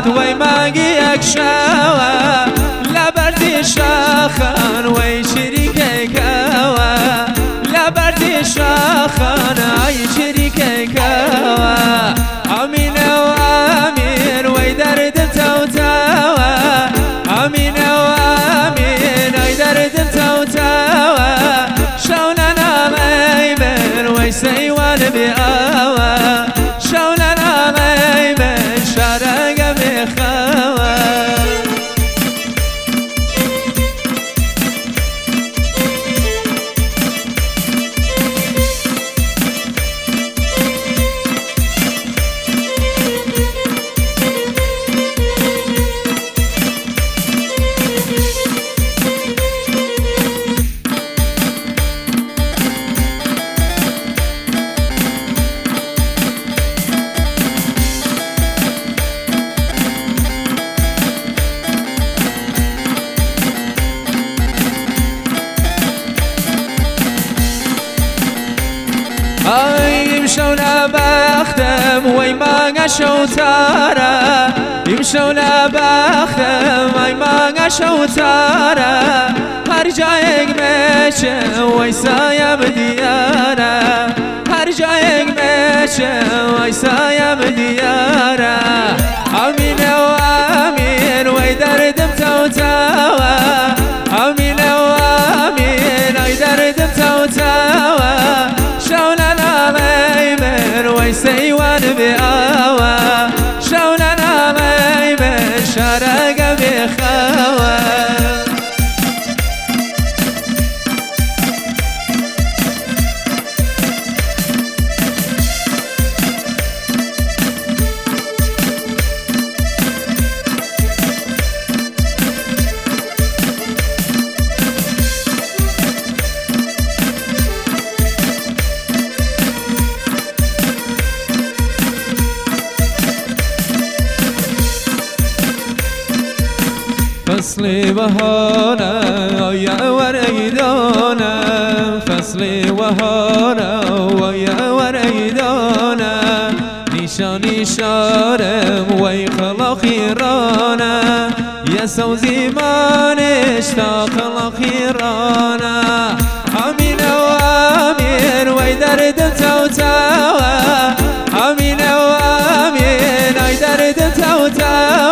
هات وي ماقيك شاوى لبرتي شاخان وي شريكك هوا لبرتي شاخان اي شريكك هوا امين وامين وي درد توتاوى امين وامين وي درد توتاوى شوننا ميمن وي سيوان بآوى شوننا ميمن شارق بخوى يمشونا بختم وي ما قشو تارا يمشونا بختم وي ما قشو تارا هر جایك مشم وي سايم ديارا هر جایك مشم وي سايم ديارا امين وامين وي دردم توتاوى امين وامين وي دردم توتاوى شوننا ميمن وي سيوان بآوى شوننا ميمن شارق بخوى فصل بهارا يا وريدانا فصل بهارا ويا وريدانا نشاني شارم وي خلاخيرانا يا سوزي ما نشتاق خلاخيرانا امين وامين وي درد توتاوى امين وامين وي درد توتاوى